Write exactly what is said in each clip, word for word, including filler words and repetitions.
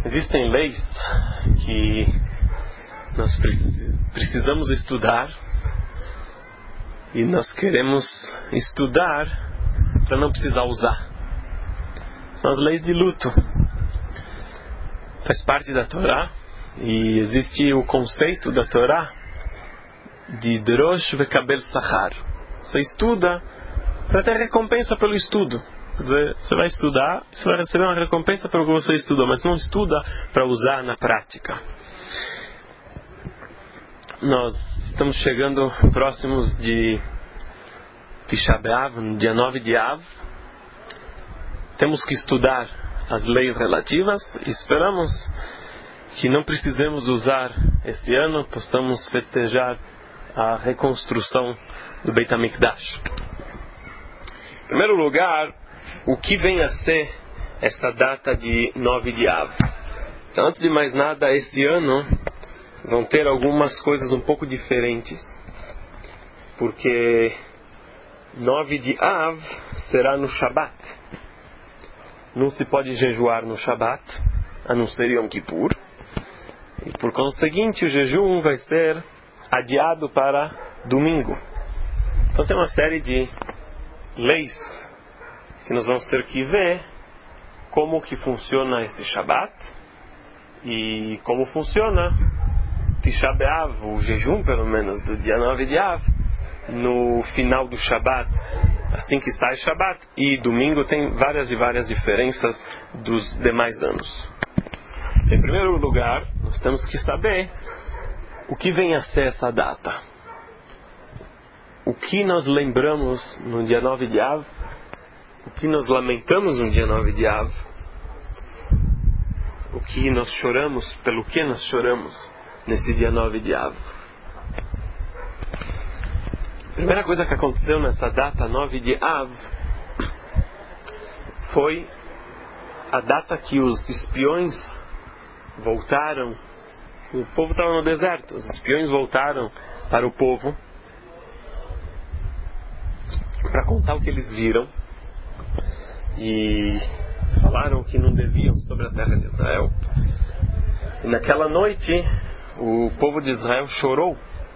Existem leis que nós precisamos estudar e nós queremos estudar para não precisar usar. São as leis de luto. Faz parte da Torá e existe o conceito da Torá de Drosh vekabel sachar. Você estuda para ter recompensa pelo estudo. Quer dizer, você vai estudar, você vai receber uma recompensa pelo que você estudou, mas não estuda para usar na prática. Nós estamos chegando próximos de Tisha B'Av, no dia nove de Av. Temos que estudar as leis relativas e esperamos que não precisemos usar esse ano, possamos festejar a reconstrução do Beit HaMikdash. Em primeiro lugar, o que vem a ser esta data de nove de Av? Então, antes de mais nada, esse ano vão ter algumas coisas um pouco diferentes, porque nove de Av será no Shabat. Não se pode jejuar no Shabat, a não ser Yom Kippur, e por conseguinte o jejum vai ser adiado para domingo. Então tem uma série de leis que nós vamos ter que ver como que funciona esse Shabat e como funciona Tisha B'Av, o jejum pelo menos do dia nove de Av, no final do Shabat, assim que sai Shabat, e domingo tem várias e várias diferenças dos demais anos. Em primeiro lugar, nós temos que saber o que vem a ser essa data. O que nós lembramos no dia nove de Av, o que nós lamentamos no dia nove de Av, o que nós choramos, pelo que nós choramos nesse dia nove de Av. A primeira coisa que aconteceu nessa data nove de Av foi a data que os espiões voltaram. O povo estava no deserto, os espiões voltaram para o povo para contar o que eles viram e falaram que não deviam sobre a terra de Israel. E naquela noite o povo de Israel chorou.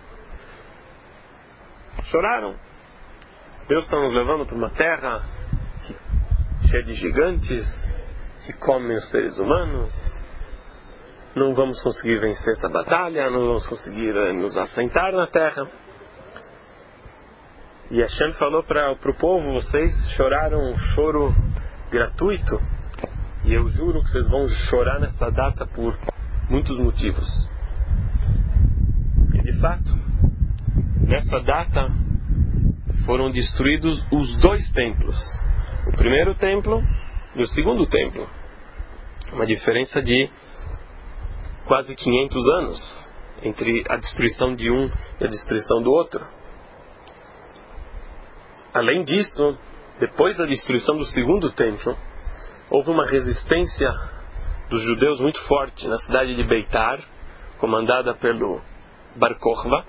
Choraram. Deus está nos levando para uma terra que, cheia de gigantes, que comem os seres humanos. Não vamos conseguir vencer essa batalha, não vamos conseguir nos assentar na terra. E Hashem falou para o povo: vocês choraram um choro gratuito, e eu juro que vocês vão chorar nessa data por muitos motivos. E de fato, nessa data foram destruídos os dois templos, o primeiro templo e o segundo templo, uma diferença de quase quinhentos anos entre a destruição de um e a destruição do outro. Além disso, depois da destruição do segundo templo, houve uma resistência dos judeus muito forte na cidade de Beitar, comandada pelo Bar Kokhba.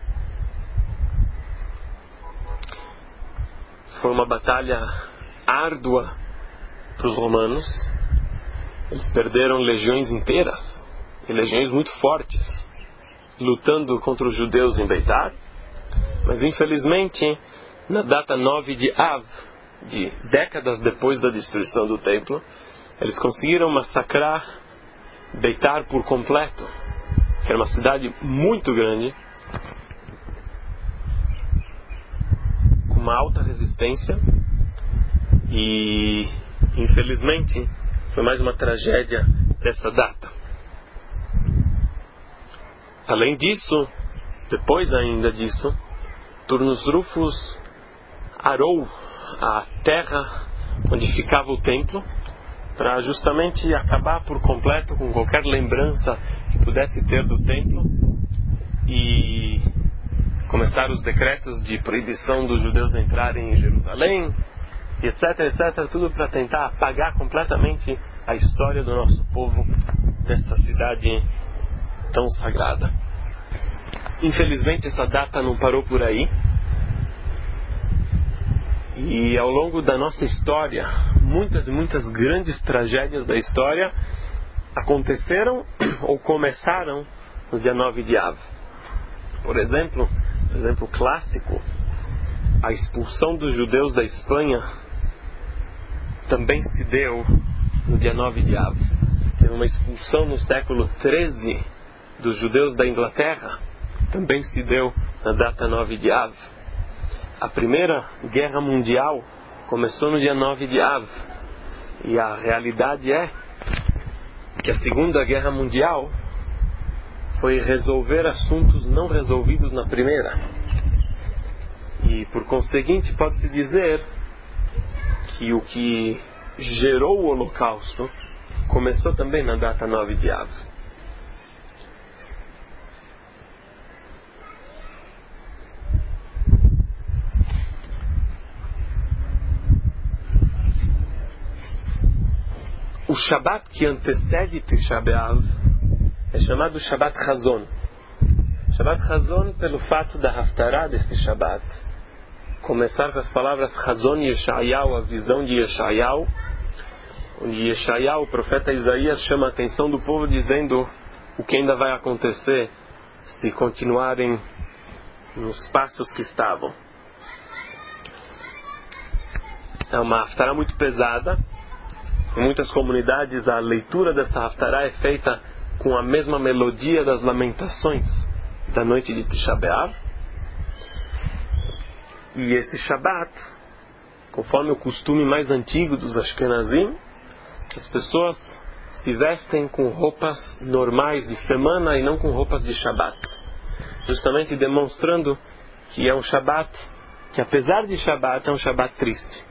Foi uma batalha árdua para os romanos. Eles perderam legiões inteiras, e legiões muito fortes, lutando contra os judeus em Beitar. Mas infelizmente, na data nove de Av, de décadas depois da destruição do templo, eles conseguiram massacrar Beitar por completo, que era uma cidade muito grande, com uma alta resistência, e infelizmente foi mais uma tragédia dessa data. Além disso, depois ainda disso, Turnus Rufus arou a terra onde ficava o templo para justamente acabar por completo com qualquer lembrança que pudesse ter do templo e começar os decretos de proibição dos judeus entrarem em Jerusalém, e etc, etc, tudo para tentar apagar completamente a história do nosso povo dessa cidade tão sagrada. Infelizmente essa data não parou por aí, e ao longo da nossa história, muitas e muitas grandes tragédias da história aconteceram ou começaram no dia nove de Av. Por exemplo, exemplo clássico, a expulsão dos judeus da Espanha também se deu no dia nove de Av. Teve uma expulsão no século treze dos judeus da Inglaterra, também se deu na data nove de Av. A Primeira Guerra Mundial começou no dia nove de Av. E a realidade é que a Segunda Guerra Mundial foi resolver assuntos não resolvidos na Primeira. E, por conseguinte, pode-se dizer que o que gerou o Holocausto começou também na data nove de Av. O Shabat que antecede Tisha B'Av é chamado Shabat Chazon. Shabat Chazon pelo fato da Haftarah deste Shabat começar com as palavras Chazon Yeshayahu, a visão de Yeshayahu, onde Yeshayahu, o profeta Isaías, chama a atenção do povo dizendo o que ainda vai acontecer se continuarem nos passos que estavam. É uma Haftarah muito pesada. Em muitas comunidades a leitura dessa Haftarah é feita com a mesma melodia das lamentações da noite de Tisha B'Av. E esse Shabat, conforme o costume mais antigo dos Ashkenazim, as pessoas se vestem com roupas normais de semana e não com roupas de Shabat, justamente demonstrando que é um Shabat que, apesar de Shabat, é um Shabat triste.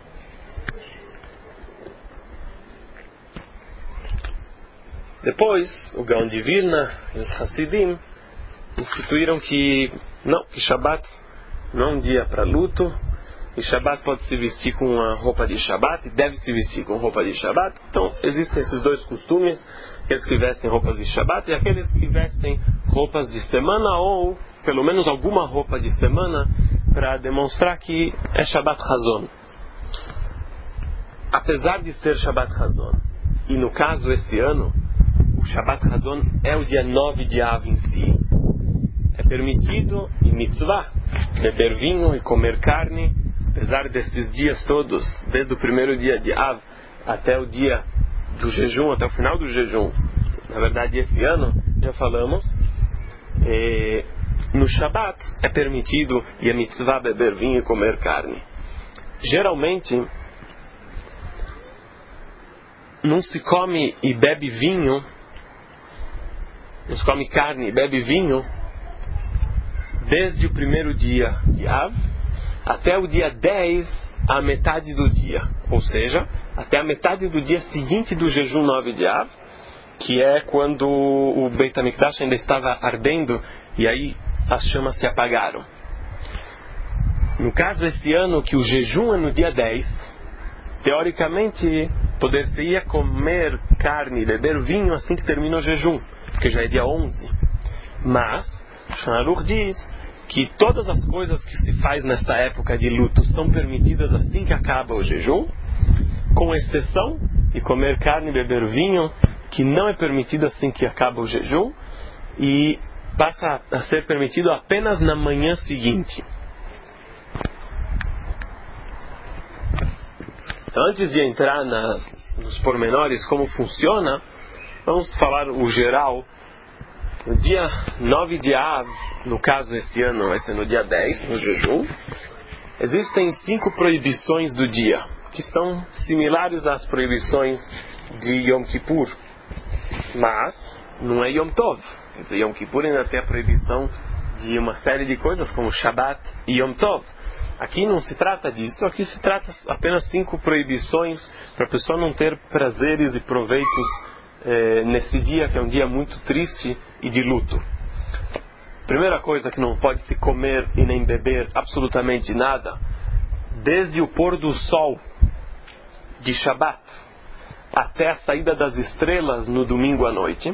Depois, o Gaon de Vilna e os Hassidim instituíram que não, que Shabat não é um dia para luto, e Shabat pode se vestir com uma roupa de Shabat, e deve se vestir com roupa de Shabat. Então, existem esses dois costumes, aqueles que vestem roupas de Shabat e aqueles que vestem roupas de semana, ou pelo menos alguma roupa de semana, para demonstrar que é Shabat Chazon. Apesar de ser Shabat Chazon, e no caso esse ano, o Shabat Chazon é o dia nove de Av em si. É permitido, em mitzvah, beber vinho e comer carne, apesar desses dias todos, desde o primeiro dia de Av até o dia do jejum, até o final do jejum. Na verdade, esse ano, já falamos, é, no Shabat é permitido, e é mitzvah, beber vinho e comer carne. Geralmente, não se come e bebe vinho, não se come carne e bebe vinho desde o primeiro dia de Av até o dia dez, a metade do dia. Ou seja, até a metade do dia seguinte do jejum nove de Av, que é quando o Beit HaMikdash ainda estava ardendo e aí as chamas se apagaram. No caso, esse ano que o jejum é no dia dez, teoricamente poder-se-ia comer carne e beber vinho assim que termina o jejum, porque já é dia onze. Mas Shulchan Aruch diz que todas as coisas que se faz nesta época de luto são permitidas assim que acaba o jejum, com exceção de comer carne e beber vinho, que não é permitido assim que acaba o jejum, e passa a ser permitido apenas na manhã seguinte. Antes de entrar nas, nos pormenores como funciona, vamos falar o geral. No dia nove de Av, no caso esse ano vai ser no dia dez, no jejum, existem cinco proibições do dia, que são similares às proibições de Yom Kippur, mas não é Yom Tov. Quer dizer, Yom Kippur ainda tem a proibição de uma série de coisas como Shabbat e Yom Tov. Aqui não se trata disso, aqui se trata apenas cinco proibições para a pessoa não ter prazeres e proveitos eh, nesse dia, que é um dia muito triste e de luto. Primeira coisa, que não pode se comer e nem beber absolutamente nada, desde o pôr do sol de Shabbat até a saída das estrelas no domingo à noite.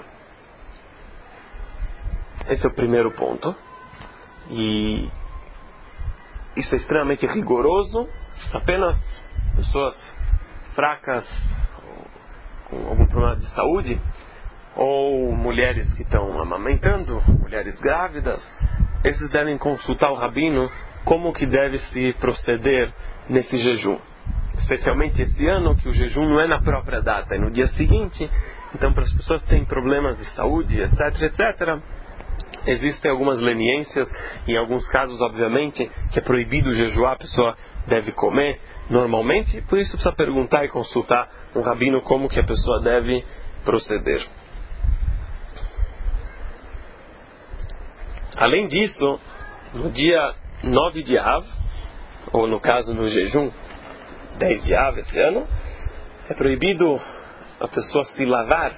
Esse é o primeiro ponto. E isso é extremamente rigoroso. Apenas pessoas fracas, com algum problema de saúde, ou mulheres que estão amamentando, mulheres grávidas, esses devem consultar o rabino como que deve se proceder nesse jejum. Especialmente esse ano, que o jejum não é na própria data, é no dia seguinte. Então, para as pessoas que têm problemas de saúde, etc, etcétera, existem algumas leniências. Em alguns casos, obviamente, que é proibido jejuar, a pessoa deve comer normalmente. Por isso, precisa perguntar e consultar um rabino como que a pessoa deve proceder. Além disso, no dia nove de Av, ou no caso no jejum dez de Av esse ano, é proibido a pessoa se lavar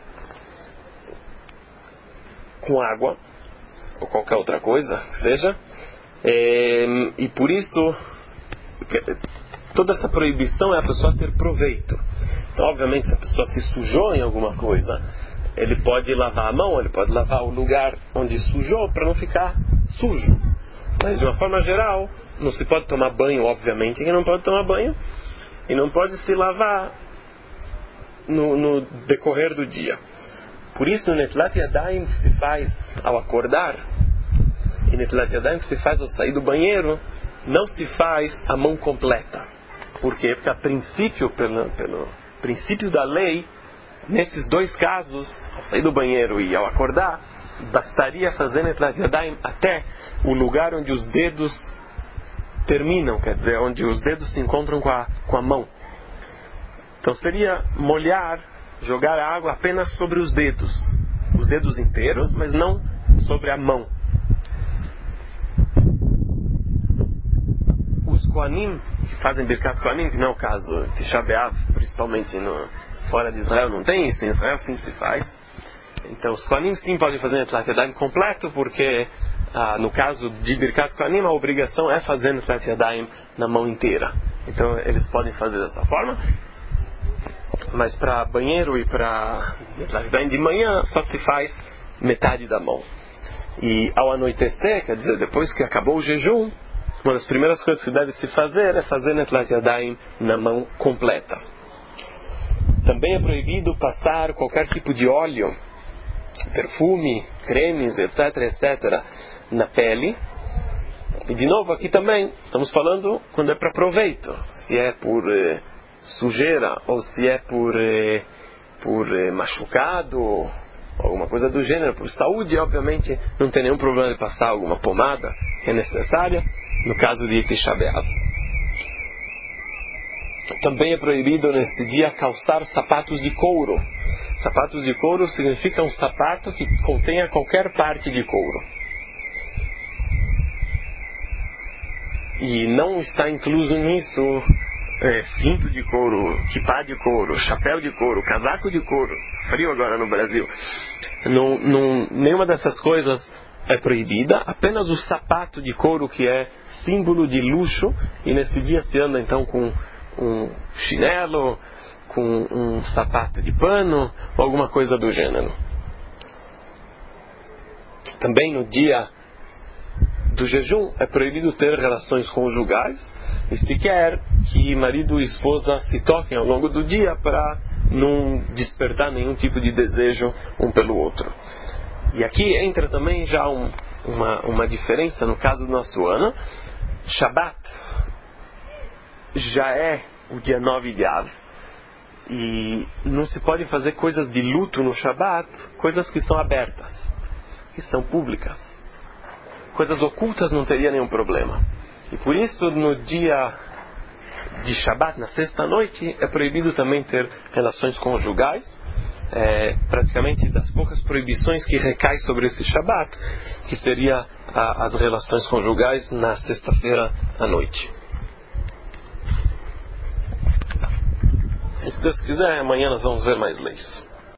com água ou qualquer outra coisa que seja, é, e por isso toda essa proibição é a pessoa ter proveito. Então, obviamente, se a pessoa se sujou em alguma coisa, ele pode lavar a mão, ele pode lavar o lugar onde sujou para não ficar sujo. Mas de uma forma geral, não se pode tomar banho, obviamente, que não pode tomar banho, e não pode se lavar no, no decorrer do dia. Por isso, o Netilat Yadayim que se faz ao acordar, e Netilat Yadayim que se faz ao sair do banheiro, não se faz a mão completa. Por quê? Porque a princípio, pelo, pelo princípio da lei, nesses dois casos, ao sair do banheiro e ao acordar, bastaria fazer Netilat Yadayim até o lugar onde os dedos terminam, quer dizer, onde os dedos se encontram com a, com a mão. Então seria molhar, jogar a água apenas sobre os dedos, os dedos inteiros, mas não sobre a mão. Os Kohanim, que fazem Birkat Kohanim, que não é o caso de Tisha B'Av, principalmente no, fora de Israel não tem isso, em Israel sim se faz. Então os Kohanim sim podem fazer Netilat Yadayim completo, porque ah, no caso de Birkat Kohanim a obrigação é fazer Netilat Yadayim na mão inteira. Então eles podem fazer dessa forma. Mas para banheiro e para Netilat Yadayim de manhã só se faz metade da mão. E ao anoitecer, quer dizer, depois que acabou o jejum, uma das primeiras coisas que deve se fazer é fazer Netilat Yadayim na mão completa. Também é proibido passar qualquer tipo de óleo, perfume, cremes, etc, etcétera, na pele. E de novo, aqui também, estamos falando quando é para proveito. Se é por eh, sujeira, ou se é por, eh, por eh, machucado, ou alguma coisa do gênero, por saúde, obviamente não tem nenhum problema de passar alguma pomada que é necessária, no caso de Tisha B'Av. Também é proibido nesse dia calçar sapatos de couro. Sapatos de couro significa um sapato que contenha qualquer parte de couro. E não está incluso nisso é, cinto de couro, kipá de couro, chapéu de couro, casaco de couro. Frio agora no Brasil. Não, não, nenhuma dessas coisas é proibida. Apenas o sapato de couro, que é símbolo de luxo. E nesse dia se anda então com um chinelo, com um sapato de pano ou alguma coisa do gênero. Também no dia do jejum é proibido ter relações conjugais, e se quer que marido e esposa se toquem ao longo do dia para não despertar nenhum tipo de desejo um pelo outro. E aqui entra também já um, uma, uma diferença no caso do nosso ano. Shabat já é o dia nove de Av, e não se pode fazer coisas de luto no Shabat, coisas que são abertas, que são públicas. Coisas ocultas não teria nenhum problema. E por isso no dia de Shabat, na sexta noite, é proibido também ter relações conjugais. É praticamente das poucas proibições que recai sobre esse Shabat, que seria a, as relações conjugais na sexta-feira à noite. E se Deus quiser, amanhã nós vamos ver mais leis.